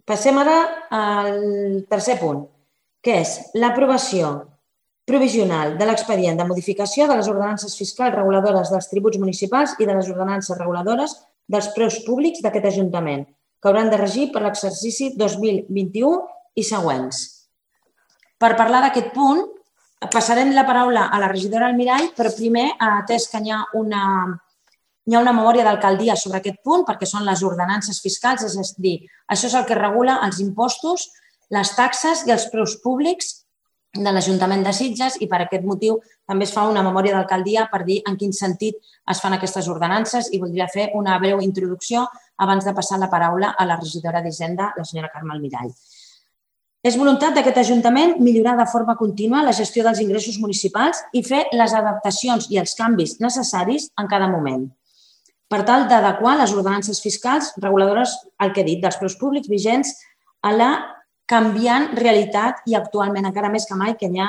Passem ara al tercer punt, que és l'aprovació provisional de l'expedient de modificació de les ordenances fiscals reguladores dels tributs municipals i de les ordenances reguladores dels preus públics d'aquest Ajuntament, que hauran de regir per l'exercici 2021 i següents. Per parlar d'aquest punt, passarem la paraula a la regidora Almirall, però primer, atès que hi ha una memòria d'alcaldia sobre aquest punt, perquè són les ordenances fiscals, és a dir, això és el que regula els impostos, les taxes i els preus públics de l'Ajuntament de Sitges i per aquest motiu també es fa una memòria d'alcaldia per dir en quin sentit es fan aquestes ordenances i voldria fer una breu introducció abans de passar la paraula a la regidora d'Hisenda, la senyora Carme Almirall. És voluntat d'aquest Ajuntament millorar de forma contínua la gestió dels ingressos municipals i fer les adaptacions i els canvis necessaris en cada moment, per tal d'adequar les ordenances fiscals reguladores, el que he dit, dels preus públics vigents a la canviant realitat i actualment encara més que mai que hi ha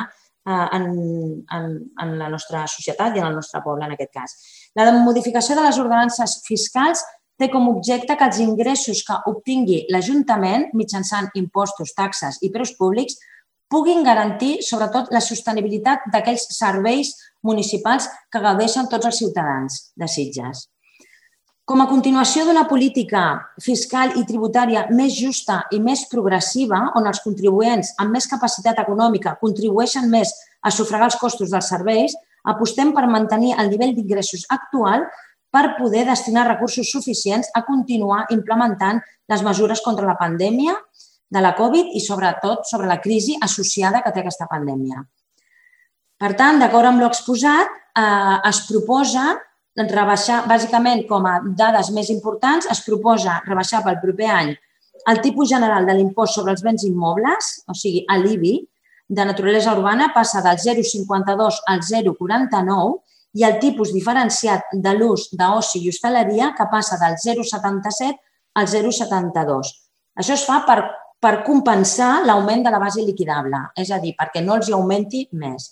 en la nostra societat i en el nostre poble, en aquest cas. La modificació de les ordenances fiscals té com a objecte que els ingressos que obtingui l'Ajuntament mitjançant impostos, taxes i preus públics puguin garantir, sobretot, la sostenibilitat d'aquells serveis municipals que gaudeixen tots els ciutadans de Sitges. Com a continuació d'una política fiscal i tributària més justa i més progressiva, on els contribuents amb més capacitat econòmica contribueixen més a sufragar els costos dels serveis, apostem per mantenir el nivell d'ingressos actual per poder destinar recursos suficients a continuar implementant les mesures contra la pandèmia de la Covid i, sobretot, sobre la crisi associada que té aquesta pandèmia. Per tant, d'acord amb l'exposat, es proposa rebaixar, bàsicament, com a dades més importants, es proposa rebaixar pel proper any el tipus general de l'impost sobre els béns immobles, o sigui, l'IBI, de naturalesa urbana passa del 0,52 al 0,49 i el tipus diferenciat de l'ús d'oci i hostaleria que passa del 0,77 al 0,72. Això es fa per compensar l'augment de la base liquidable, és a dir, perquè no els hi augmenti més.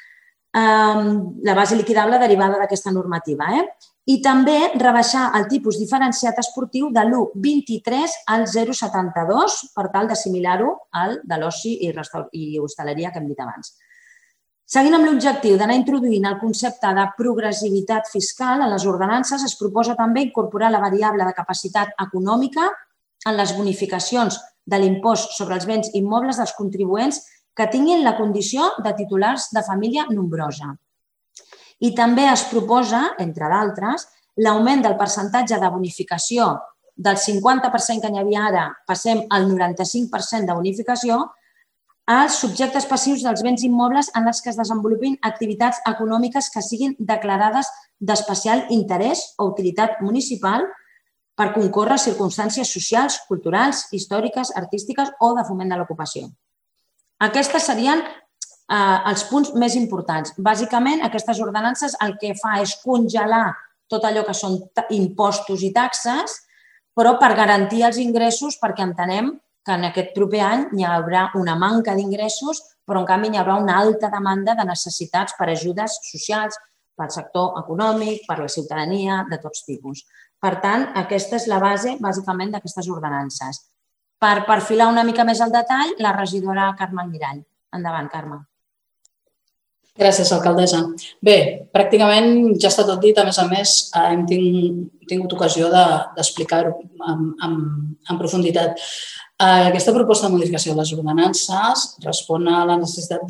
La base liquidable derivada d'aquesta normativa. I també rebaixar el tipus diferenciat esportiu de l'1,23 al 0,72 per tal d'assimilar-ho al de l'oci i hostaleria que hem dit abans. Seguint amb l'objectiu d'anar introduint el concepte de progressivitat fiscal en les ordenances, es proposa també incorporar la variable de capacitat econòmica en les bonificacions de l'impost sobre els béns immobles dels contribuents que tinguin la condició de titulars de família nombrosa. I també es proposa, entre d'altres, l'augment del percentatge de bonificació del 50% que n'hi havia ara, passem al 95% de bonificació, als subjectes passius dels béns immobles en els que es desenvolupin activitats econòmiques que siguin declarades d'especial interès o utilitat municipal per concórrer circumstàncies socials, culturals, històriques, artístiques o de foment de l'ocupació. Aquests serien els punts més importants. Bàsicament, aquestes ordenances el que fa és congelar tot allò que són impostos i taxes, però per garantir els ingressos, perquè entenem que en aquest proper any hi haurà una manca d'ingressos, però en canvi hi haurà una alta demanda de necessitats per ajudes socials, pel sector econòmic, per la ciutadania, de tots tipus. Per tant, aquesta és la base, bàsicament, d'aquestes ordenances. Per perfilar una mica més el detall, la regidora Carme Almirall. Endavant, Carme. Gràcies, alcaldessa. Bé, pràcticament ja està tot dit. A més, hem tingut ocasió d'explicar-ho en profunditat. Aquesta proposta de modificació de les ordenances respon a la necessitat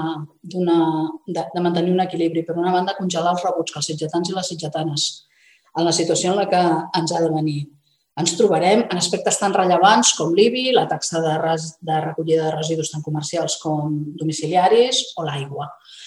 de mantenir un equilibri. Per una banda, congelar els rebuts que els sitgetans i les sitgetanes en la situació en la que ens ha de venir. Ens trobarem en aspectes tan rellevants com l'IBI, la taxa de recollida de residus tant comercials com domiciliaris o l'aigua.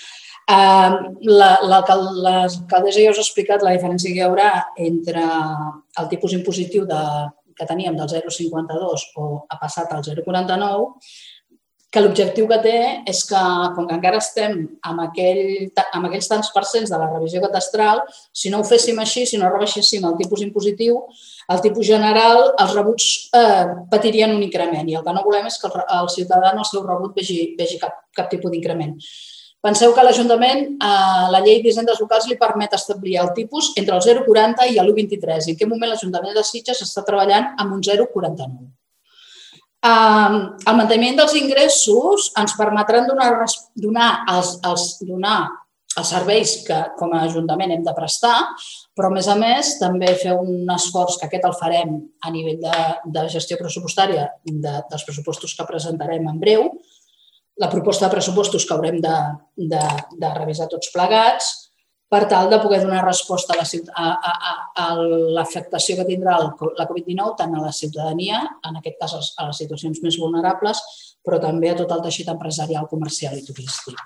L'alcaldessa ja us ha explicat la diferència que hi haurà entre el tipus impositiu que teníem del 0,52 o ha passat al 0,49, que l'objectiu que té és que, com que encara estem amb aquells tants percents de la revisió catastral, si no ho féssim així, si no rebaixéssim el tipus impositiu, el tipus general, els rebuts patirien un increment i el que no volem és que el ciutadà en el seu rebut vegi cap tipus d'increment. Penseu que a l'Ajuntament la llei d'hisendes locals li permet establir el tipus entre el 0,40 i l'1,23 i en aquest moment l'Ajuntament de Sitges està treballant amb un 0,49. El manteniment dels ingressos ens permetran donar els serveis que com a Ajuntament hem de prestar, però a més també fer un esforç, que aquest el farem a nivell de gestió pressupostària dels pressupostos que presentarem en breu, la proposta de pressupostos que haurem de revisar tots plegats, per tal de poder donar resposta a l'afectació que tindrà la Covid-19 tant a la ciutadania, en aquest cas a les situacions més vulnerables, però també a tot el teixit empresarial, comercial i turístic.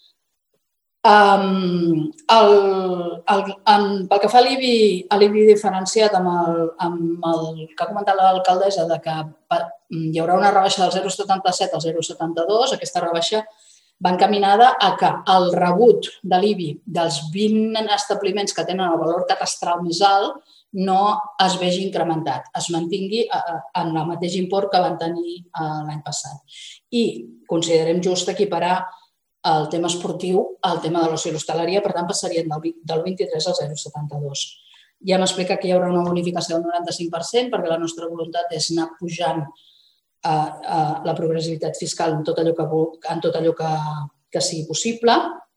Pel que fa a l'IBI diferenciat amb el que ha comentat l'alcaldessa de que hi haurà una rebaixa del 0,77 al 0,72, aquesta rebaixa va encaminada a que el rebut de l'IBI dels 20 establiments que tenen el valor catastral més alt no es vegi incrementat, es mantingui en el mateix import que van tenir l'any passat. I considerem just equiparar el tema esportiu al tema de l'oci i l'hostaleria, per tant, passarien del 23 al 0,72. Ja hem explicat que hi haurà una bonificació del 95% perquè la nostra voluntat és anar pujant la progressivitat fiscal en tot allò que sigui possible.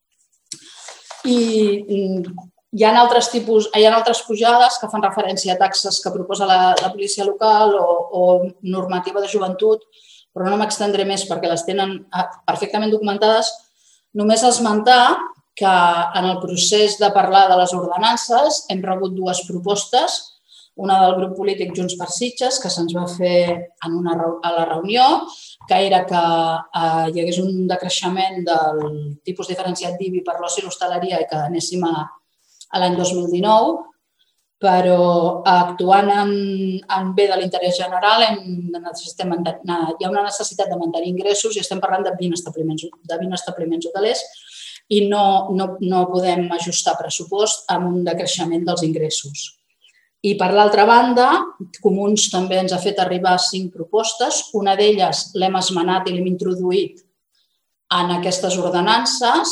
I hi ha altres pujades que fan referència a taxes que proposa la policia local o normativa de joventut, però no m'extendré més perquè les tenen perfectament documentades. Només esmentar que en el procés de parlar de les ordenances hem rebut dues propostes, una del grup polític Junts per Sitges, que se'ns va fer a la reunió, que era que hi hagués un decreixement del tipus diferenciat d'IBI per l'oci i l'hostaleria i que anéssim a l'any 2019, però actuant en bé de l'interès general hi ha una necessitat de mantenir ingressos i estem parlant de 20 establiments hotelers i no podem ajustar pressupost amb un decreixement dels ingressos. I per l'altra banda, Comuns també ens ha fet arribar 5 propostes. Una d'elles l'hem esmenat i l'hem introduït en aquestes ordenances,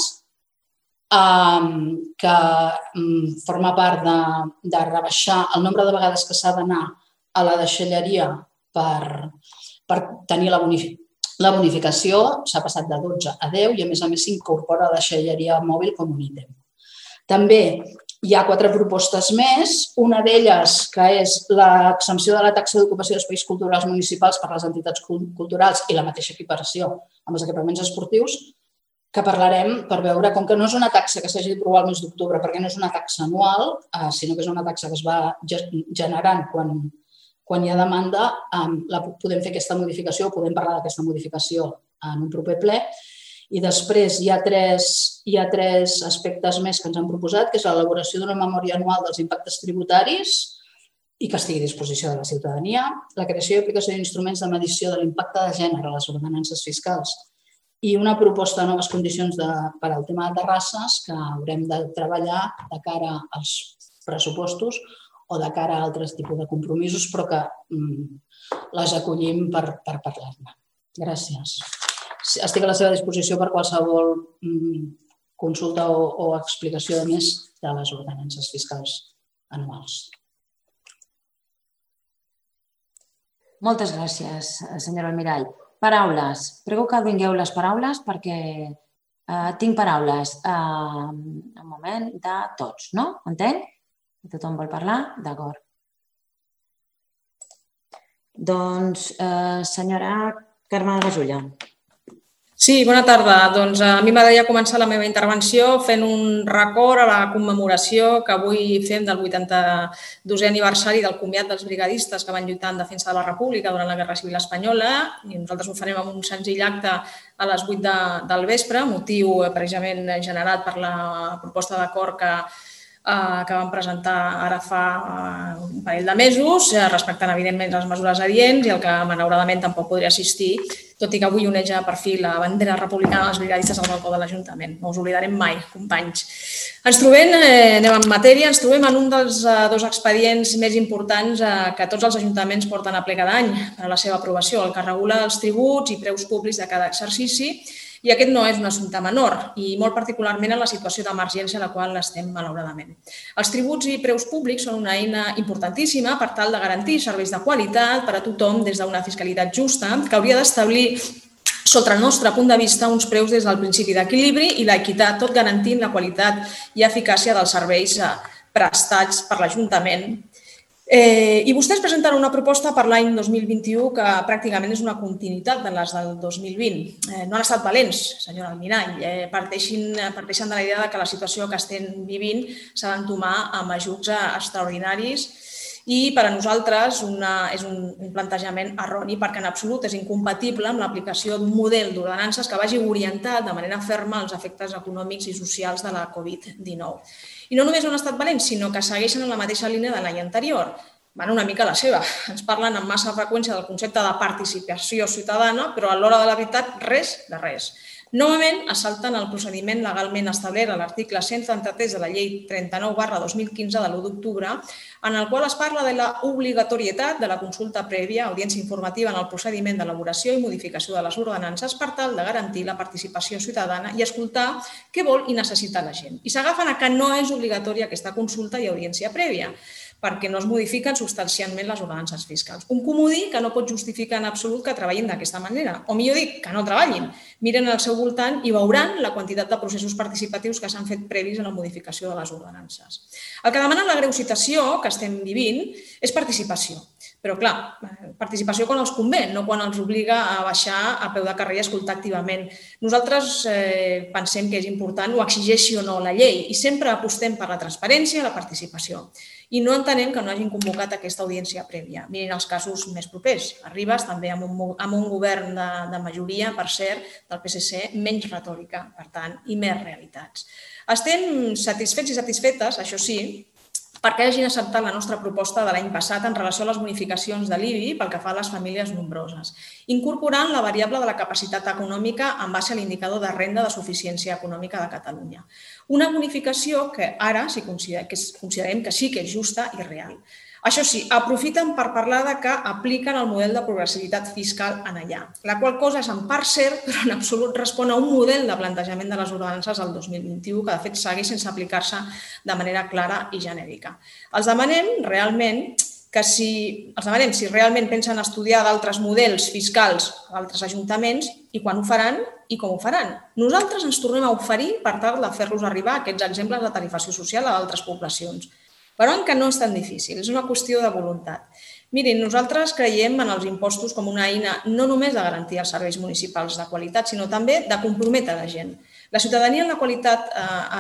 que forma part de rebaixar el nombre de vegades que s'ha d'anar a la deixalleria per tenir la bonificació. S'ha passat de 12 a 10 i, a més s'incorpora la deixalleria mòbil com un ítem. També hi ha 4 propostes més, una d'elles que és l'exempció de la taxa d'ocupació d'espais culturals municipals per les entitats culturals i la mateixa equiparació amb els equipaments esportius, que parlarem per veure, com que no és una taxa que s'hagi d'aprovar el mes d'octubre, perquè no és una taxa anual, sinó que és una taxa que es va generant quan hi ha demanda, podem fer aquesta modificació o podem parlar d'aquesta modificació en un proper ple. I després hi ha tres aspectes més que ens han proposat, que és l'elaboració d'una memòria anual dels impactes tributaris i que estigui a disposició de la ciutadania, la creació i aplicació d'instruments de medició de l'impacte de gènere a les ordenances fiscals i una proposta de noves condicions per al tema de terrasses que haurem de treballar de cara als pressupostos o de cara a altres tipus de compromisos, però que les acollim per parlar-ne. Gràcies. Estic a la seva disposició per qualsevol consulta o explicació de més de les ordenances fiscals anuals. Moltes gràcies, senyora Almirall. Paraules. Prego que vingueu les paraules perquè tinc paraules un moment de tots, no? Entenc? Tothom vol parlar? D'acord. Doncs, senyora Carme Gasulla. Sí, bona tarda. Doncs a mi m'agradaria començar la meva intervenció fent un record a la commemoració que avui fem del 82è aniversari del comiat dels brigadistes que van lluitar en defensa de la República durant la Guerra Civil Espanyola i nosaltres ho farem amb un senzill acte a les 8 del vespre, motiu precisament generat per la proposta d'acord que vam presentar ara fa un parell de mesos, respectant evidentment les mesures adients i el que malauradament tampoc podria assistir, tot i que avui oneja per fi la bandera republicana dels brigadistes al balcó de l'Ajuntament. No us oblidarem mai, companys. Ens trobem, anem en matèria, ens trobem en un dels 2 expedients més importants que tots els ajuntaments porten a ple cada any per a la seva aprovació, el que regula els tributs i preus públics de cada exercici I aquest no és un assumpte menor, i molt particularment en la situació d'emergència en la qual estem, malauradament. Els tributs i preus públics són una eina importantíssima per tal de garantir serveis de qualitat per a tothom des d'una fiscalitat justa que hauria d'establir, sota el nostre punt de vista, uns preus des del principi d'equilibri i l'equitat, tot garantint la qualitat i eficàcia dels serveis prestats per l'Ajuntament. I vostès presenten una proposta per l'any 2021 que pràcticament és una continuïtat de les del 2020. No han estat valents, senyora Almirall. Parteixen de la idea que la situació que estem vivint s'ha d'entomar amb ajuts extraordinaris i per a nosaltres és un plantejament erroni perquè en absolut és incompatible amb l'aplicació d'un model d'ordenances que vagi orientat de manera ferma als efectes econòmics i socials de la Covid-19. I no només no han estat valents, sinó que segueixen en la mateixa línia de l'any anterior. Van una mica a la seva. Ens parlen amb massa freqüència del concepte de participació ciutadana, però a l'hora de la veritat, res de res. Novament, es salten el procediment legalment establert a l'article 133 de la Llei 39/2015 de l'1 d'octubre, en el qual es parla de l'obligatorietat de la consulta prèvia, audiència informativa en el procediment d'elaboració i modificació de les ordenances per tal de garantir la participació ciutadana i escoltar què vol i necessita la gent. I s'agafen a que no és obligatòria aquesta consulta i audiència prèvia, perquè no es modifiquen substancialment les ordenances fiscals. Un comodí que no pot justificar en absolut que treballin d'aquesta manera. O millor dit, que no treballin. Miren al seu voltant i veuran la quantitat de processos participatius que s'han fet previs a la modificació de les ordenances. El que demana la greu situació que estem vivint és participació. Però, clar, participació quan els convé, no quan els obliga a baixar a peu de carrer i escoltar activament. Nosaltres pensem que és important, ho exigeixi o no la llei, i sempre apostem per la transparència i la participació. I no entenem que no hagin convocat aquesta audiència prèvia. Mirin els casos més propers. A Ribes, també amb un govern de majoria, per cert, del PSC, menys retòrica, per tant, i més realitats. Estem satisfets i satisfetes, això sí, perquè hagin acceptat la nostra proposta de l'any passat en relació a les bonificacions de l'IBI pel que fa a les famílies nombroses, incorporant la variable de la capacitat econòmica en base a l'indicador de renda de suficiència econòmica de Catalunya. Una bonificació que ara considerem que sí que és justa i real. Això sí, aprofiten per parlar de que apliquen el model de progressivitat fiscal en allà, la qual cosa és en part cert, però en absolut respon a un model de plantejament de les ordenances del 2021 que de fet segueix sense aplicar-se de manera clara i genèrica. Els demanem realment si realment pensen estudiar d'altres models fiscals d'altres ajuntaments i quan ho faran i com ho faran. Nosaltres ens tornem a oferir per tal de fer-los arribar aquests exemples de tarifació social a d'altres poblacions. Però que no és tan difícil, és una qüestió de voluntat. Mirin, nosaltres creiem en els impostos com una eina no només de garantir els serveis municipals de qualitat, sinó també de comprometre la gent. La ciutadania en la qualitat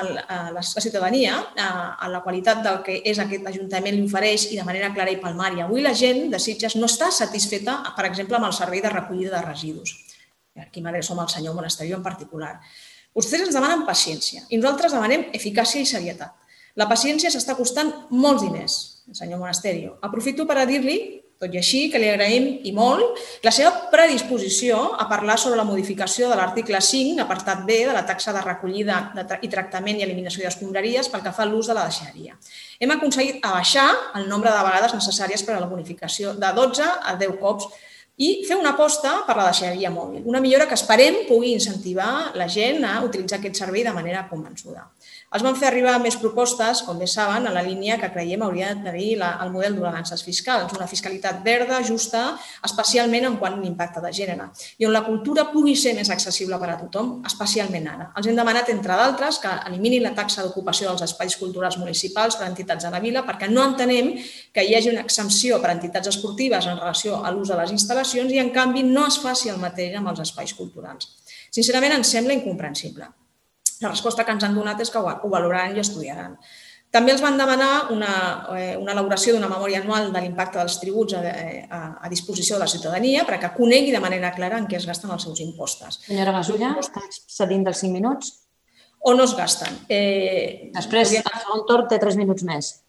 del que és aquest Ajuntament li ofereix i de manera clara i palmària. Avui la gent de Sitges no està satisfeta, per exemple, amb el servei de recollida de residus. Aquí m'adreço al senyor Monasterio en particular. Vostès ens demanen paciència i nosaltres demanem eficàcia i serietat. La paciència s'està costant molts diners, senyor Monasterio. Aprofito per a dir-li, tot i així, que li agraïm i molt la seva predisposició a parlar sobre la modificació de l'article 5, apartat B, de la taxa de recollida i tractament i eliminació d'escombraries pel que fa a l'ús de la deixalleria. Hem aconseguit abaixar el nombre de vegades necessàries per a la bonificació de 12 a 10 cops i fer una aposta per la deixalleria mòbil, una millora que esperem pugui incentivar la gent a utilitzar aquest servei de manera convençuda. Els vam fer arribar més propostes, com bé saben, en la línia que creiem hauria de tenir el model d'ordenances fiscals, una fiscalitat verda, justa, especialment en quant a l'impacte de gènere, i on la cultura pugui ser més accessible per a tothom, especialment ara. Els hem demanat, entre d'altres, que eliminin la taxa d'ocupació dels espais culturals municipals per a entitats de la vila, perquè no entenem que hi hagi una exempció per a entitats esportives en relació a l'ús de les instal·lacions i, en canvi, no es faci el mateix amb els espais culturals. Sincerament, ens sembla incomprensible. La resposta que ens han donat és que ho valoraran i estudiaran. També els van demanar una elaboració d'una memòria anual de l'impacte dels tributs a disposició de la ciutadania perquè conegui de manera clara en què es gasten els seus impostos. Senyora Gasulla, està cedint dels 5 minuts? O no es gasten. Després, el segon torn té 3 minuts més.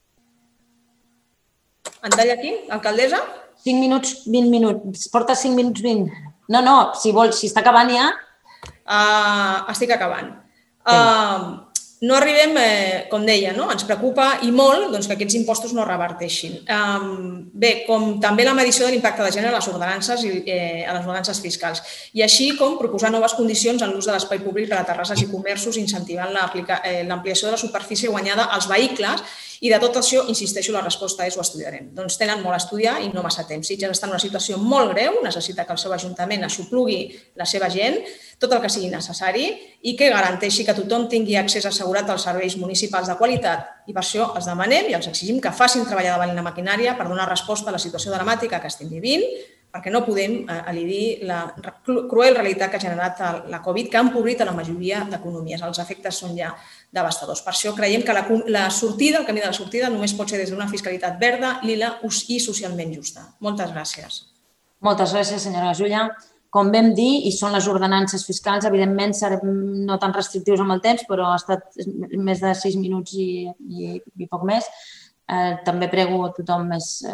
En talla aquí, alcaldessa? 5 minuts, 20 minuts. Porta 5 minuts 20. No, si està acabant ja... Estic acabant. no arribem, com deia, ens preocupa i molt que aquests impostos no reverteixin. Bé, com també la medició de l'impacte de gènere a les ordenances fiscals. I així com proposar noves condicions en l'ús de l'espai públic per a terrasses i comerços, incentivant l'ampliació de la superfície guanyada als vehicles. I de tot això, insisteixo, la resposta és ho estudiarem. Doncs tenen molt a estudiar i no massa temps. Sitges està en una situació molt greu, necessita que el seu ajuntament aixoplugui la seva gent, tot el que sigui necessari i que garanteixi que tothom tingui accés assegurat als serveis municipals de qualitat. I per això els demanem i els exigim que facin treballar davant la maquinària per donar resposta a la situació dramàtica que estem vivint, perquè no podem elidir la cruel realitat que ha generat la Covid, que ha empobrit a la majoria d'economies. Els efectes són ja devastadors. Per això creiem que la sortida, el camí de la sortida, només pot ser des d'una fiscalitat verda, lila i socialment justa. Moltes gràcies. Moltes gràcies, senyora Gasulla. Com vam dir, i són les ordenances fiscals, evidentment serem no tan restrictius amb el temps, però ha estat més de 6 minuts i poc més. També prego a tothom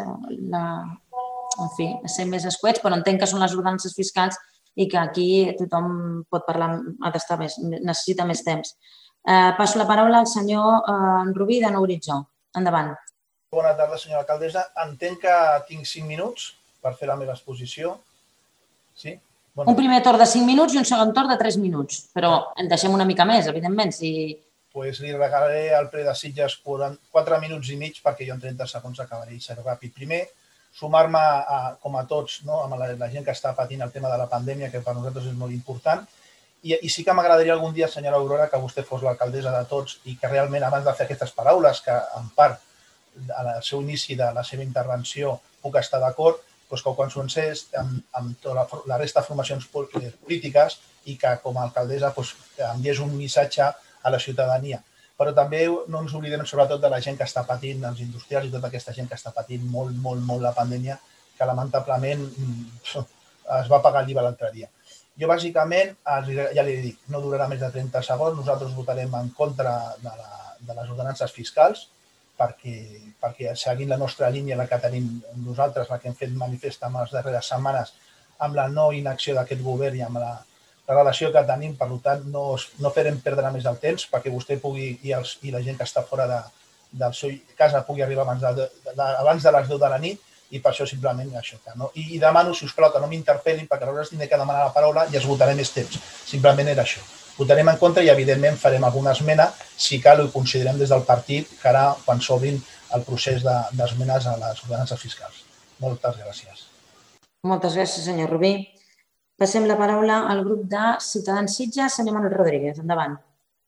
ser més escuets, però entenc que són les ordenances fiscals i que aquí tothom pot parlar, ha d'estar més, necessita més temps. Passo la paraula al senyor Rubí, de Nou Horitzó. Endavant. Bona tarda, senyora alcaldessa. Entenc que tinc 5 minuts per fer la meva exposició. Sí? Un primer torn de 5 minuts i un segon torn de 3 minuts, però en deixem una mica més, evidentment. Doncs li regalaré al ple de Sitges 4 minuts i mig perquè jo en 30 segons acabaré i seré ràpid. Primer, sumar-me, com a tots, amb la gent que està patint el tema de la pandèmia, que per nosaltres és molt important. I sí que m'agradaria algun dia, senyora Aurora, que vostè fos l'alcaldessa de tots i que realment, abans de fer aquestes paraules, que en part, al seu inici de la seva intervenció, puc estar d'acord, que ho consensés amb tota la resta de formacions polítiques i que, com a alcaldessa, enviés un missatge a la ciutadania. Però també no ens oblidem sobretot de la gent que està patint, els industrials i tota aquesta gent que està patint molt, molt, molt la pandèmia, que lamentablement es va pagar l'IVA l'altre dia. Jo, bàsicament, ja li dic, no durarà més de 30 segons, nosaltres votarem en contra de les ordenances fiscals perquè seguint la nostra línia, la que tenim nosaltres, la que hem fet manifest en les darreres setmanes, amb la no inacció d'aquest govern i amb la relació que tenim, per tant, no farem perdre més el temps perquè vostè pugui i la gent que està fora del seu casa pugui arribar abans de les 10 de la nit i per això simplement això. I demano, si us plau, que no m'interpel·lin perquè aleshores tindré que demanar la paraula i esgotaré més temps. Simplement era això. Votarem en contra i, evidentment, farem alguna esmena si cal ho considerem des del partit que ara quan s'obrin el procés d'esmenes a les ordenances fiscals. Moltes gràcies. Moltes gràcies, senyor Rubí. Passem la paraula al grup de Ciutadans Sitges. Senyor Manuel Rodríguez, endavant.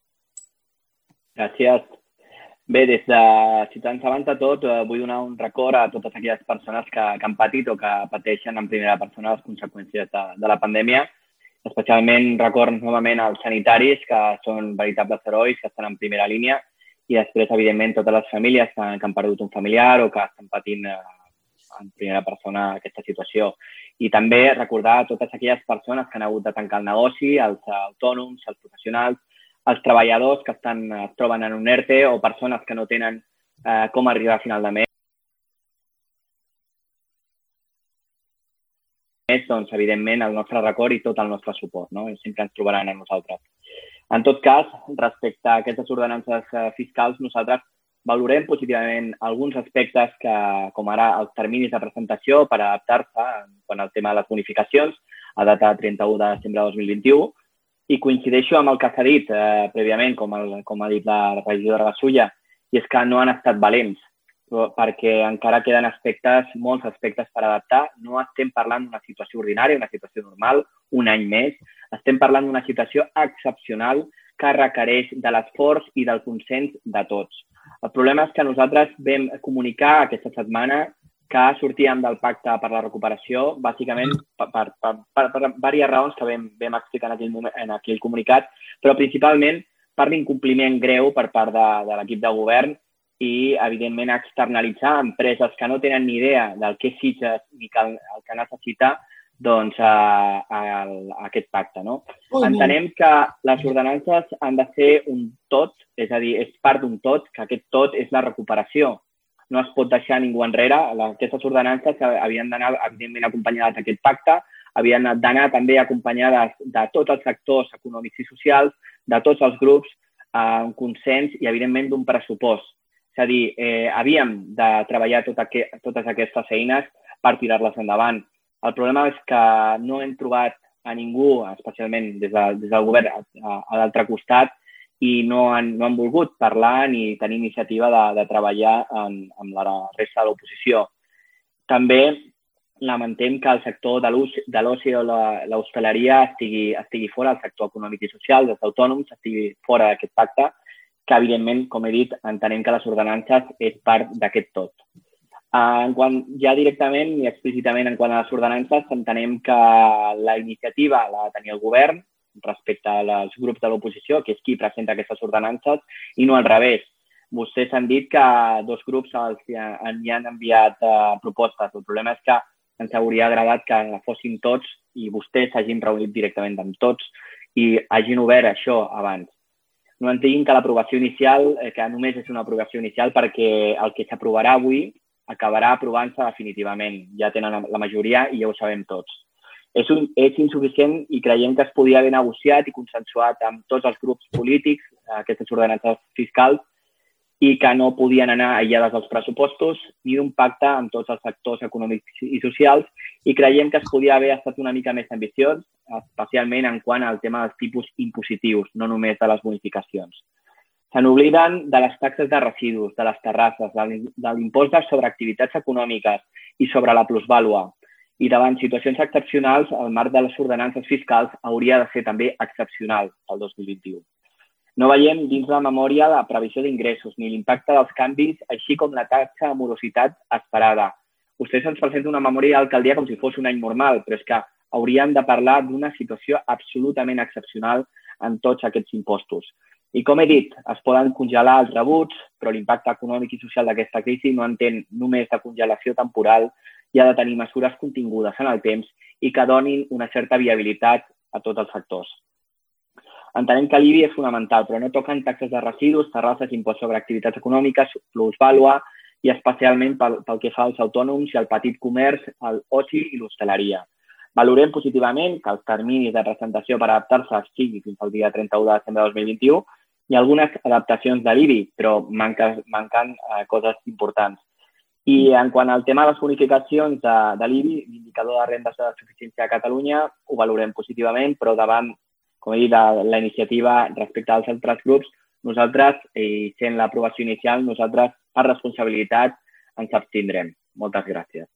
Gràcies. Bé, des de Ciutadans abans de tot vull donar un record a totes aquelles persones que han patit o que pateixen en primera persona les conseqüències de la pandèmia. Especialment record novament als sanitaris, que són veritables herois, que estan en primera línia, i després, evidentment, totes les famílies que han perdut un familiar o que estan patint en primera persona aquesta situació. I també recordar a totes aquelles persones que han hagut de tancar el negoci, els autònoms, els professionals, els treballadors que es troben en un ERTE o persones que no tenen com arribar a final de mes. Doncs, evidentment, el nostre record i tot el nostre suport. Sempre ens trobaran a nosaltres. En tot cas, respecte a aquestes ordenances fiscals, nosaltres valorem positivament alguns aspectes com ara els terminis de presentació per adaptar-se quan el tema de les bonificacions a data 31 de desembre de 2021 i coincideixo amb el que s'ha dit prèviament, com ha dit la regidora Gasulla, i és que no han estat valents, perquè encara queden molts aspectes per adaptar. No estem parlant d'una situació ordinària, una situació normal, un any més. Estem parlant d'una situació excepcional que requereix de l'esforç i del consens de tots. El problema és que nosaltres vam comunicar aquesta setmana que sortíem del pacte per la recuperació, bàsicament per diverses raons que vam explicar en aquell comunicat, però principalment per l'incompliment greu per part de l'equip de govern i, evidentment, externalitzar empreses que no tenen ni idea del que és Sitges ni el que necessita aquest pacte. Entenem que les ordenances han de ser un tot, és a dir, és part d'un tot, que aquest tot és la recuperació. No es pot deixar ningú enrere. Aquestes ordenances havien d'anar, evidentment, acompanyades d'aquest pacte, havien d'anar també acompanyades de tots els sectors econòmics i socials, de tots els grups, un consens i, evidentment, d'un pressupost. És a dir, havíem de treballar totes aquestes eines per tirar-les endavant. El problema és que no hem trobat a ningú, especialment des del govern a l'altre costat, i no han volgut parlar ni tenir iniciativa de treballar amb la resta de l'oposició. També lamentem que el sector de l'oci o l'hostaleria estigui fora, el sector econòmic i social, dels autònoms, estigui fora d'aquest pacte, que, evidentment, com he dit, entenem que les ordenances és part d'aquest tot. Ja directament i explícitament en quant a les ordenances, entenem que la iniciativa l'ha de tenir el govern respecte als grups de l'oposició, que és qui presenta aquestes ordenances, i no al revés. Vostès han dit que 2 grups hi han enviat propostes. El problema és que ens hauria agradat que fossin tots i vostès s'hagin reunit directament amb tots i hagin obert això abans. No entenguin que l'aprovació inicial, que només és una aprovació inicial, perquè el que s'aprovarà avui acabarà aprovant-se definitivament. Ja tenen la majoria i ja ho sabem tots. És insuficient i creiem que es podia haver negociat i consensuat amb tots els grups polítics aquestes ordenances fiscals i que no podien anar aïllades dels pressupostos ni d'un pacte amb tots els sectors econòmics i socials, i creiem que es podia haver estat una mica més ambiciós, especialment en quant al tema dels tipus impositius, no només de les bonificacions. Se n'obliden de les taxes de residus, de les terrasses, de l'impost sobre activitats econòmiques i sobre la plusvàlua. I davant situacions excepcionals, el marc de les ordenances fiscals hauria de ser també excepcional el 2021. No veiem dins la memòria la previsió d'ingressos ni l'impacte dels canvis, així com la taxa de morositat esperada. Vostès ens presenten una memòria d'alcaldia com si fos un any normal, però és que hauríem de parlar d'una situació absolutament excepcional en tots aquests impostos. I com he dit, es poden congelar els rebuts, però l'impacte econòmic i social d'aquesta crisi no entén només de congelació temporal, i ha de tenir mesures contingudes en el temps i que donin una certa viabilitat a tots els sectors. Entenem que l'IBI és fonamental, però no toquen taxes de residus, terrasses, impost sobre activitats econòmiques, plusvàlua i especialment pel que fa als autònoms i al petit comerç, al oci i l'hostaleria. Valorem positivament que els terminis de presentació per adaptar-se sigui fins al dia 31 de desembre de 2021 i algunes adaptacions de l'IBI, però manquen coses importants. I en quant al tema de les bonificacions de l'IBI, l'indicador de rendes de suficiència a Catalunya, ho valorem positivament, però davant, com he dit, de la iniciativa respecte als altres grups, nosaltres, i sent l'aprovació inicial, nosaltres, per responsabilitat, ens abstindrem. Moltes gràcies.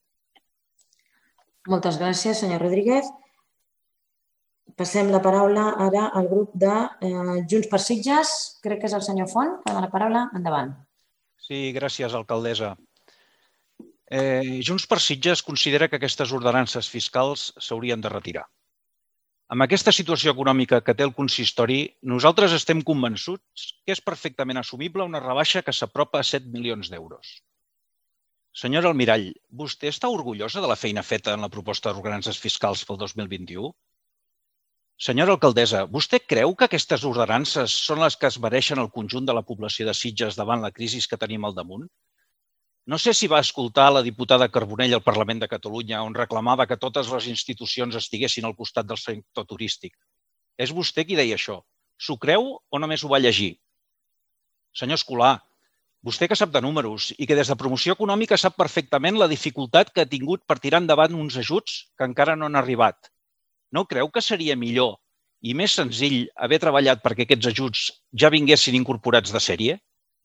Moltes gràcies, senyor Rodríguez. Passem la paraula ara al grup de Junts per Sitges. Crec que és el senyor Font, que dona la paraula. Endavant. Sí, gràcies, alcaldessa. Junts per Sitges considera que aquestes ordenances fiscals s'haurien de retirar. Amb aquesta situació econòmica que té el consistori, nosaltres estem convençuts que és perfectament assumible una rebaixa que s'apropa a 7 milions d'euros. Senyora Almirall, vostè està orgullosa de la feina feta en la proposta d'ordenances fiscals pel 2021? Senyora alcaldessa, vostè creu que aquestes ordenances són les que es mereixen el conjunt de la població de Sitges davant la crisi que tenim al damunt? No sé si va escoltar la diputada Carbonell al Parlament de Catalunya on reclamava que totes les institucions estiguessin al costat del sector turístic. És vostè qui deia això? S'ho creu o només ho va llegir? Senyor Escolà, vostè que sap de números i que des de promoció econòmica sap perfectament la dificultat que ha tingut per tirar endavant uns ajuts que encara no han arribat. No creu que seria millor i més senzill haver treballat perquè aquests ajuts ja vinguessin incorporats de sèrie?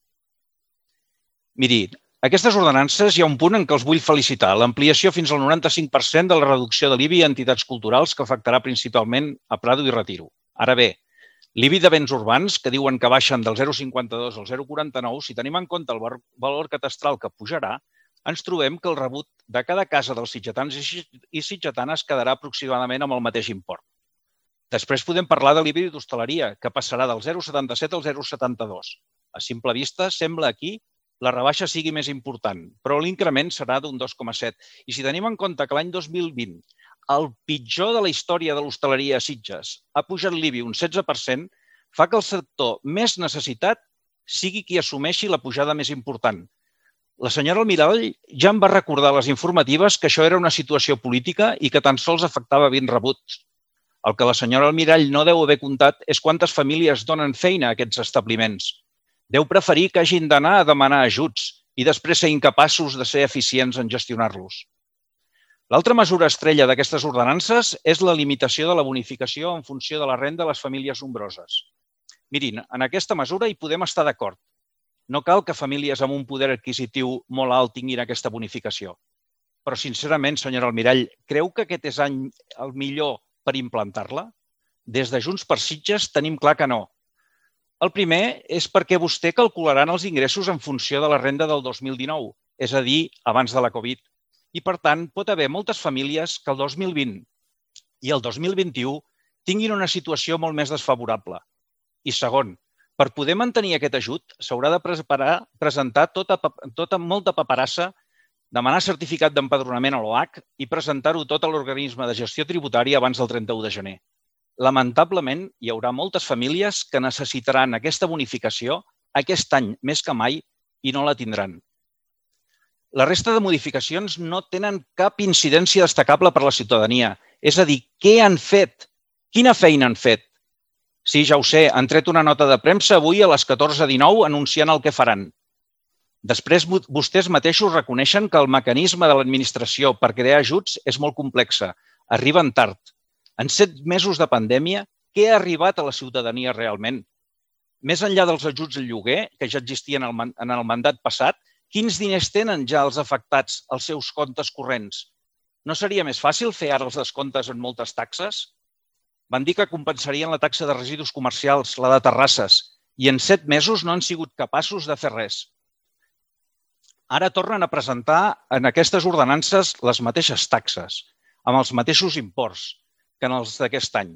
Miri, aquestes ordenances hi ha un punt en què els vull felicitar, l'ampliació fins al 95% de la reducció de l'IBI a entitats culturals que afectarà principalment a Prado i Retiro. Ara bé, l'IBI de béns urbans, que diuen que baixen del 0,52 al 0,49, si tenim en compte el valor catastral que pujarà, ens trobem que el rebut de cada casa dels sitgetans i sitgetanes quedarà aproximadament amb el mateix import. Després podem parlar de l'IBI d'hostaleria, que passarà del 0,77 al 0,72. A simple vista, sembla aquí la rebaixa sigui més important, però l'increment serà d'un 2,7. I si tenim en compte que l'any 2020, el pitjor de la història de l'hostaleria a Sitges, ha pujat l'IBI un 16%, fa que el sector més necessitat sigui qui assumeixi la pujada més important. La senyora Almirall ja em va recordar a les informatives que això era una situació política i que tan sols afectava 20 rebuts. El que la senyora Almirall no deu haver comptat és quantes famílies donen feina a aquests establiments. Deu preferir que hagin d'anar a demanar ajuts i després ser incapaços de ser eficients en gestionar-los. L'altra mesura estrella d'aquestes ordenances és la limitació de la bonificació en funció de la renda de les famílies nombroses. Mirin, en aquesta mesura hi podem estar d'acord. No cal que famílies amb un poder adquisitiu molt alt tinguin aquesta bonificació. Però, sincerament, senyora Almirall, creu que aquest és any el millor per implantar-la? Des de Junts per Sitges tenim clar que no. El primer és perquè vostè calcularan els ingressos en funció de la renda del 2019, és a dir, abans de la Covid. I, per tant, pot haver moltes famílies que el 2020 i el 2021 tinguin una situació molt més desfavorable. I segon, per poder mantenir aquest ajut s'haurà de presentar tota molta paperassa, demanar certificat d'empadronament a l'OAC i presentar-ho tot a l'organisme de gestió tributària abans del 31 de gener. Lamentablement, hi haurà moltes famílies que necessitaran aquesta bonificació aquest any més que mai i no la tindran. La resta de modificacions no tenen cap incidència destacable per a la ciutadania. És a dir, què han fet? Quina feina han fet? Sí, ja ho sé, han tret una nota de premsa avui a les 14:19 anunciant el que faran. Després, vostès mateixos reconeixen que el mecanisme de l'administració per crear ajuts és molt complex. Arriben tard. En 7 mesos de pandèmia, què ha arribat a la ciutadania realment? Més enllà dels ajuts al lloguer, que ja existien en el mandat passat, quins diners tenen ja els afectats als seus comptes corrents? No seria més fàcil fer ara els descomptes en moltes taxes? Van dir que compensarien la taxa de residus comercials, la de terrasses, i en 7 mesos no han sigut capaços de fer res. Ara tornen a presentar en aquestes ordenances les mateixes taxes, amb els mateixos imports que en els d'aquest any.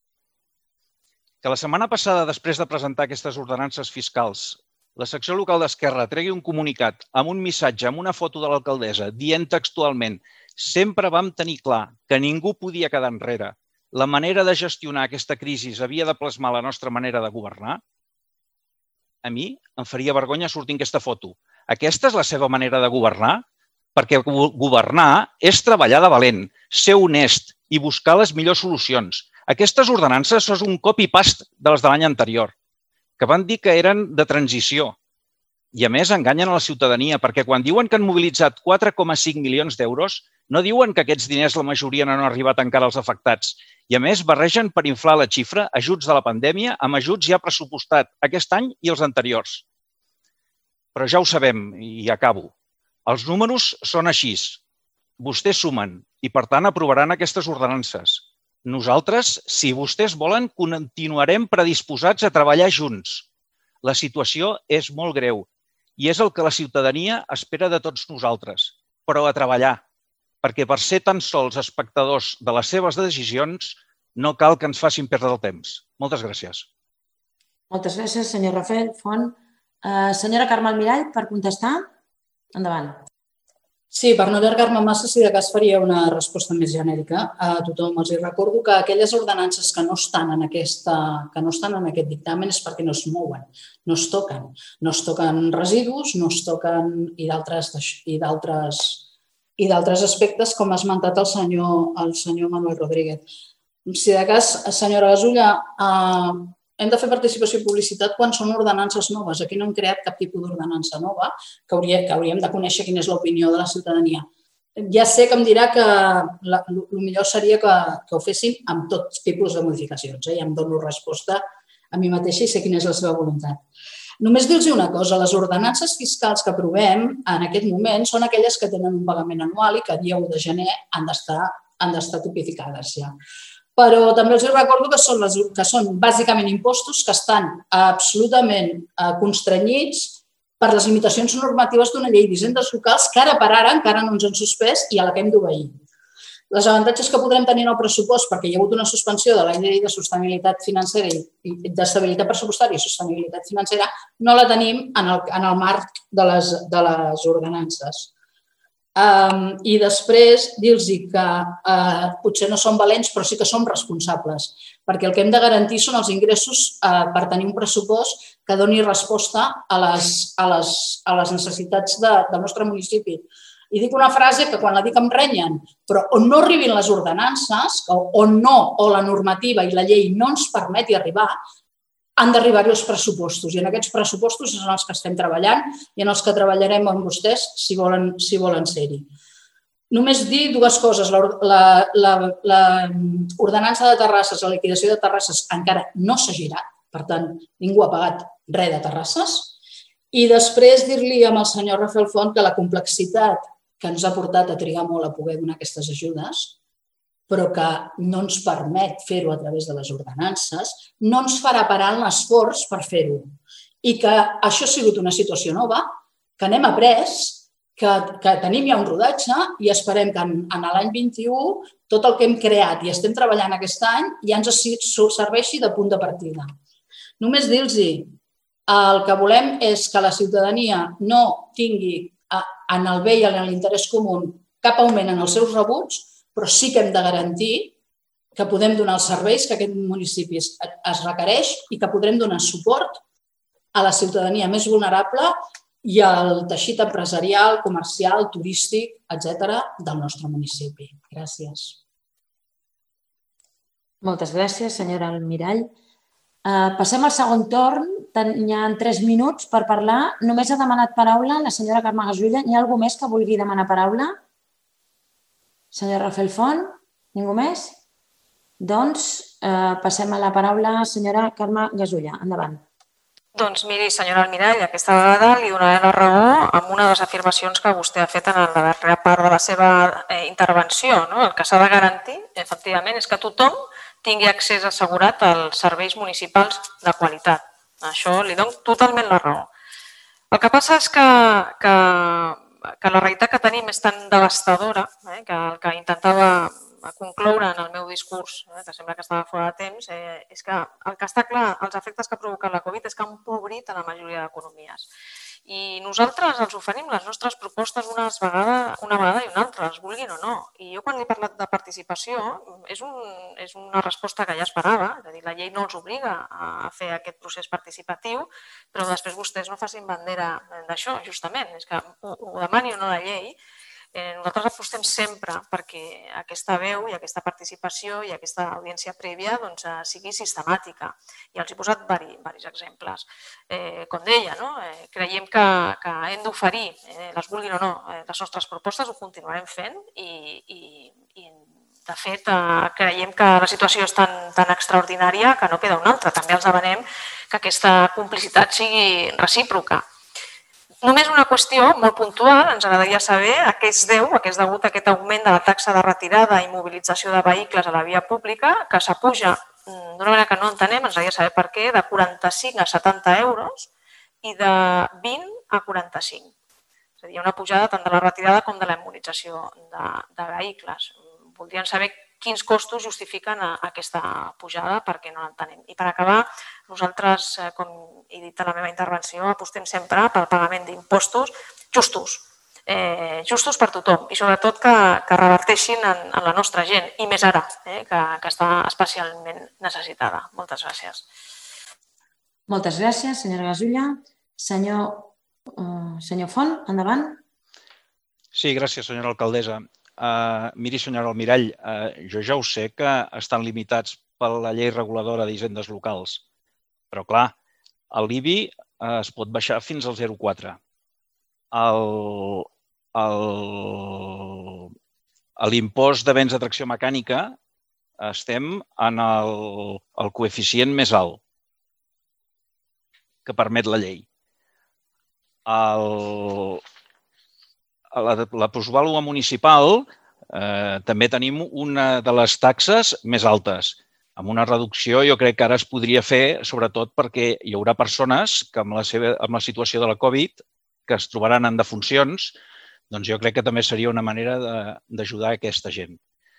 Que la setmana passada, després de presentar aquestes ordenances fiscals, la secció local d'Esquerra tregui un comunicat amb un missatge, amb una foto de l'alcaldessa, dient textualment «Sempre vam tenir clar que ningú podia quedar enrere. La manera de gestionar aquesta crisi havia de plasmar la nostra manera de governar». A mi em faria vergonya sortir en aquesta foto. Aquesta és la seva manera de governar? Perquè governar és treballar de valent, ser honest i buscar les millors solucions. Aquestes ordenances són un copy-paste de les de l'any anterior, que van dir que eren de transició. I, a més, enganyen a la ciutadania, perquè quan diuen que han mobilitzat 4,5 milions d'euros, no diuen que aquests diners la majoria no han arribat encara als afectats. I, a més, barregen per inflar la xifra ajuts de la pandèmia amb ajuts ja pressupostat aquest any i els anteriors. Però ja ho sabem, i acabo. Els números són així. Vostès sumen i, per tant, aprovaran aquestes ordenances. Nosaltres, si vostès volen, continuarem predisposats a treballar junts. La situació és molt greu i és el que la ciutadania espera de tots nosaltres, però a treballar, perquè per ser tan sols espectadors de les seves decisions no cal que ens facin perdre el temps. Moltes gràcies. Moltes gràcies, senyor Rafael Font. Senyora Carme Almirall, per contestar, endavant. Sí, per no allargar-me massa, si de cas faria una resposta més genèrica a tothom. Els recordo que aquelles ordenances que no estan en aquest dictamen és perquè no es mouen, no es toquen. No es toquen residus, no es toquen i d'altres aspectes, com ha esmentat el senyor Manuel Rodríguez. Si de cas, senyora Gasulla, hem de fer participació i publicitat quan són ordenances noves. Aquí no hem creat cap tipus d'ordenança nova, que hauríem de conèixer quina és l'opinió de la ciutadania. Ja sé que em dirà que el millor seria que ho féssim amb tot tipus de modificacions. Ja em dono resposta a mi mateixa i sé quina és la seva voluntat. Només dir-los una cosa, les ordenances fiscals que aprovem en aquest moment són aquelles que tenen un pagament anual i que a dia 1 de gener han d'estar tipificades ja. Però també els recordo que són bàsicament impostos que estan absolutament constrenyits per les limitacions normatives d'una llei d'hisendes locals que ara per ara encara no ens han suspès i a la que hem d'obeir. Les avantatges que podrem tenir en el pressupost, perquè hi ha hagut una suspensió de la llei de sostenibilitat financera i d'estabilitat pressupostària i sostenibilitat financera, no la tenim en el marc de les ordenances. I després dir-los que potser no som valents, però sí que som responsables, perquè el que hem de garantir són els ingressos per tenir un pressupost que doni resposta a les necessitats del nostre municipi. i dic una frase que quan la dic em renyen, però on no arribin les ordenances, o la normativa i la llei no ens permeti arribar, han d'arribar-hi els pressupostos. I en aquests pressupostos són els que estem treballant i en els que treballarem amb vostès si volen ser-hi. Només dir dues coses. L'ordenança de terrasses, la liquidació de terrasses encara no s'ha girat, per tant, ningú ha pagat res de terrasses. I després dir-li al senyor Rafael Font que la complexitat que ens ha portat a trigar molt a poder donar aquestes ajudes, però que no ens permet fer-ho a través de les ordenances, no ens farà parar l'esforç per fer-ho. I que això ha sigut una situació nova, que n'hem après, que tenim ja un rodatge i esperem que en l'any 21 tot el que hem creat i estem treballant aquest any ja ens serveixi de punt de partida. Només dir-los el que volem és que la ciutadania no tingui en el bé i en l'interès comú cap augment en els seus rebuts, però sí que hem de garantir que podem donar els serveis que aquest municipi es requereix i que podrem donar suport a la ciutadania més vulnerable i al teixit empresarial, comercial, turístic, etc. del nostre municipi. Gràcies. Moltes gràcies, senyora Almirall. Passem al segon torn. Hi ha 3 minuts per parlar. Només ha demanat paraula la senyora Carme Gasulla. Hi ha algú més que vulgui demanar paraula? Senyor Rafael Font? Ningú més? Doncs passem a la paraula a la senyora Carme Gasulla. Endavant. Doncs miri, senyora Almirall, aquesta vegada li donaré la raó amb una de les afirmacions que vostè ha fet en la darrera part de la seva intervenció. El que s'ha de garantir, efectivament, és que tothom tingui accés assegurat als serveis municipals de qualitat. Això li dono totalment la raó. El que passa és que la realitat que tenim és tan devastadora que el que intentava concloure en el meu discurs, que sembla que estava fora de temps, és que el que està clar, els efectes que ha provocat la Covid és que han empobrit a la majoria d'economies. I nosaltres els oferim les nostres propostes una vegada i una altra, les vulguin o no. I jo quan he parlat de participació és una resposta que ja esperava, és a dir, la llei no els obliga a fer aquest procés participatiu, però després vostès no facin bandera d'això, justament, és que ho demani o no la llei. Nosaltres apostem sempre perquè aquesta veu i aquesta participació i aquesta audiència prèvia sigui sistemàtica. I els he posat diversos exemples. Com deia, creiem que hem d'oferir, les vulguin o no, les nostres propostes, ho continuarem fent i de fet creiem que la situació és tan extraordinària que no queda una altra. També els demanem que aquesta complicitat sigui recíproca. Només una qüestió molt puntual, ens agradaria saber a què es deu, a què és degut aquest augment de la taxa de retirada i mobilització de vehicles a la via pública, que s'apuja d'una manera que no entenem, ens agradaria saber per què, de 45 a 70 euros i de 20 a 45. És a dir, una pujada tant de la retirada com de la immobilització de vehicles. Voldríem saber quins costos justifiquen aquesta pujada perquè no l'entenem. I per acabar, nosaltres, com he dit a la meva intervenció, apostem sempre pel pagament d'impostos justos per tothom i sobretot que reverteixin en la nostra gent i més ara, que està especialment necessitada. Moltes gràcies. Moltes gràcies, senyora Gasulla. Senyor Font, endavant. Sí, gràcies, senyora alcaldessa. Miri, senyora Almirall, jo ja ho sé que estan limitats per la llei reguladora d'hisendes locals, però clar, l'IBI es pot baixar fins al 0,4. L'impost de béns de tracció mecànica estem en el coeficient més alt que permet la llei. La plusvàlua municipal també tenim una de les taxes més altes, amb una reducció jo crec que ara es podria fer, sobretot perquè hi haurà persones que amb la situació de la Covid que es trobaran en defuncions, doncs jo crec que també seria una manera d'ajudar aquesta gent.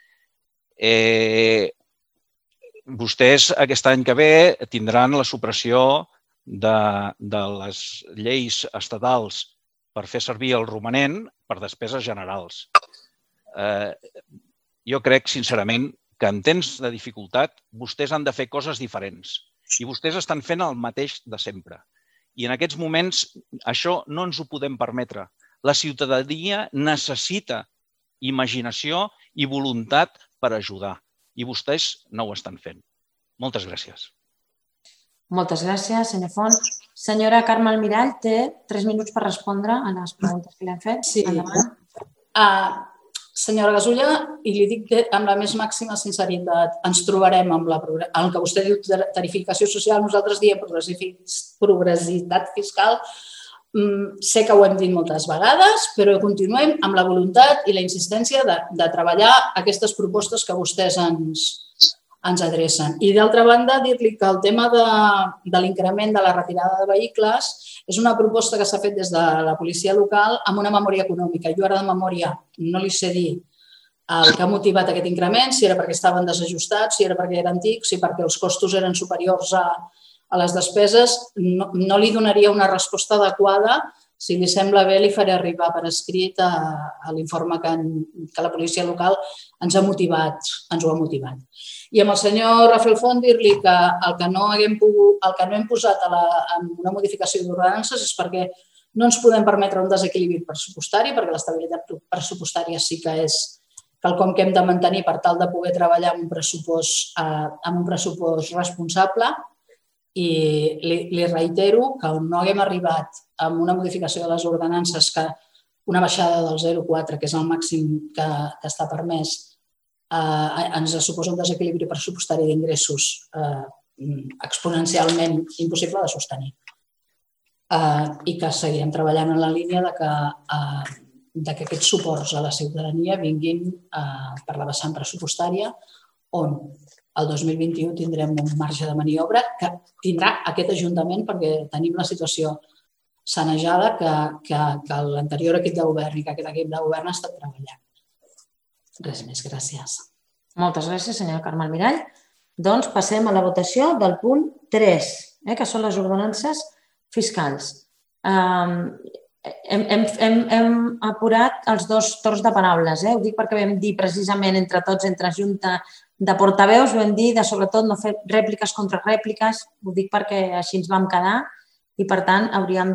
Vostès aquest any que ve tindran la supressió de les lleis estatals per fer servir el romanent per despeses generals. Jo crec, sincerament, que en temps de dificultat vostès han de fer coses diferents i vostès estan fent el mateix de sempre. I en aquests moments això no ens ho podem permetre. La ciutadania necessita imaginació i voluntat per ajudar. I vostès no ho estan fent. Moltes gràcies. Moltes gràcies, senyor Font. Senyora Carme Almirall té 3 minuts per respondre a les preguntes que li han fet. Sí. Endavant. Senyora Gasulla, i li dic que amb la més màxima sinceritat ens trobarem amb el que vostè diu tarificació social, nosaltres diem progressivitat fiscal. Sé que ho hem dit moltes vegades, però continuem amb la voluntat i la insistència de treballar aquestes propostes que vostès ens adrecen. I d'altra banda, dir-li que el tema de l'increment de la retirada de vehicles és una proposta que s'ha fet des de la policia local amb una memòria econòmica. Jo ara de memòria no li sé dir el que ha motivat aquest increment, si era perquè estaven desajustats, si era perquè era antic, si perquè els costos eren superiors a les despeses. No li donaria una resposta adequada. Si li sembla bé, li faré arribar per escrit a l'informe que la policia local ens ho ha motivat. I amb el senyor Rafael Font dir-li que el que no hem posat en una modificació d'ordenances és perquè no ens podem permetre un desequilibri pressupostari, perquè l'estabilitat pressupostària sí que és quelcom que hem de mantenir per tal de poder treballar amb un pressupost responsable. I li reitero que no haguem arribat amb una modificació de les ordenances, que una baixada del 0,4, que és el màxim que està permès, ens suposa un desequilibri pressupostari d'ingressos exponencialment impossible de sostenir. I que seguirem treballant en la línia de que aquests suports a la ciutadania vinguin per la vessant pressupostària, on el 2021 tindrem un marge de maniobra que tindrà aquest Ajuntament, perquè tenim la situació sanejada que l'anterior equip de govern i que aquest equip de govern ha estat treballant. Res més, gràcies. Moltes gràcies, senyora Carme Almirall. Doncs passem a la votació del punt 3, que són les ordenances fiscals. Hem apurat els 2 torns de paraules. Ho dic perquè vam dir precisament entre tots, entre Junta de portaveus, vam dir de sobretot no fer rèpliques contra rèpliques. Ho dic perquè així ens vam quedar i, per tant, hauríem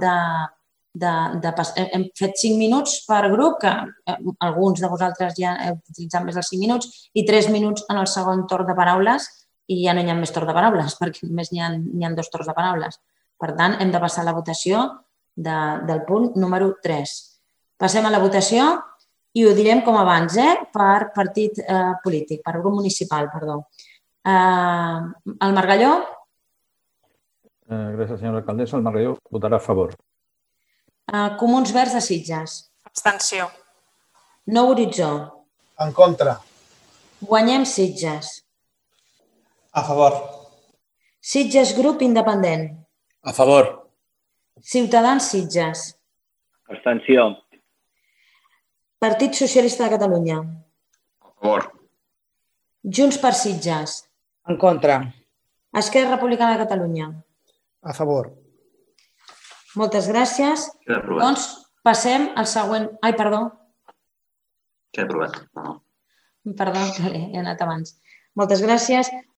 hem fet 5 minuts per grup, que alguns de vosaltres ja heu utilitzat més dels 5 minuts, i 3 minuts en el segon torn de paraules, i ja no hi ha més torn de paraules, perquè només n'hi ha 2 torns de paraules. Per tant, hem de passar a la votació del punt número 3. Passem a la votació i ho direm com abans, per partit polític, per grup municipal, perdó. El Margalló? Gràcies, senyora alcaldessa. El Margalló votarà a favor. Comuns Verds de Sitges. Abstenció. Nou Horitzó. En contra. Guanyem Sitges. A favor. Sitges Grup Independent. A favor. Ciutadans Sitges. Abstenció. Partit Socialista de Catalunya. A favor. Junts per Sitges. En contra. Esquerra Republicana de Catalunya. A favor. Moltes gràcies. Queda aprovat. Doncs passem al següent... Ai, perdó. Queda aprovat. Perdó, he anat abans. Moltes gràcies.